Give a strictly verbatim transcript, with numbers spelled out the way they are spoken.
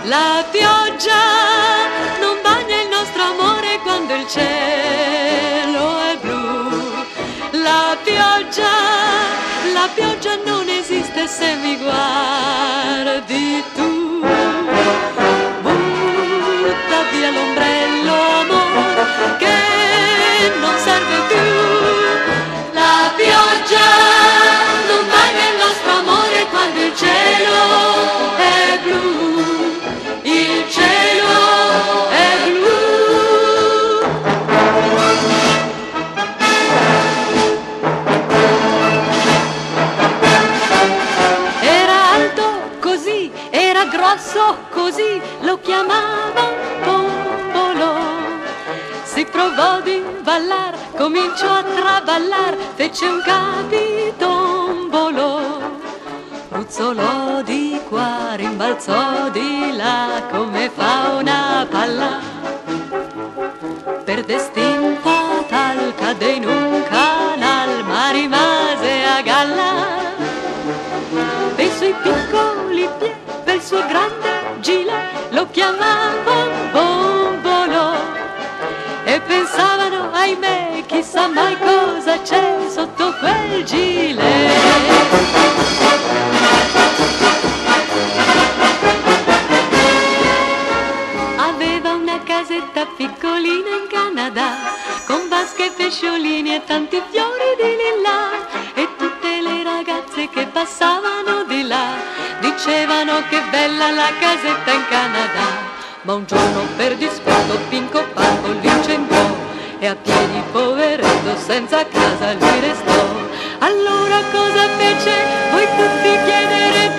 La pioggia non bagna il nostro amore quando il cielo è blu. La pioggia, la pioggia non esiste se mi guardi tu. Butta via l'ombrello, amor, che non serve più. La pioggia non bagna il nostro amore quando il cielo è blu. Il cielo è blu. Era alto così, era grosso così, lo chiamavano Pompolo. Si provò di ballar, cominciò a traballar, fece un capitombolo. Ruzzolò di qua, rimbalzò di là, come fa una palla. Per destin fatal cadde in un canal, ma rimase a galla. Dei suoi piccoli piedi, del suo grande gilet, lo chiamavano Bombolo. E pensavano, ahimè, chissà mai cosa c'è sotto quel gilet. Aveva una casetta piccolina in Canada, con vasche e pesciolini e tanti fiori di lilla. E tutte le ragazze che passavano di là dicevano che bella la casetta in Canada. Ma un giorno per dispetto Pinco Pacco l'incendiò e a piedi poveretto senza casa lui restò. Allora cosa fece? Voi tutti chiederete.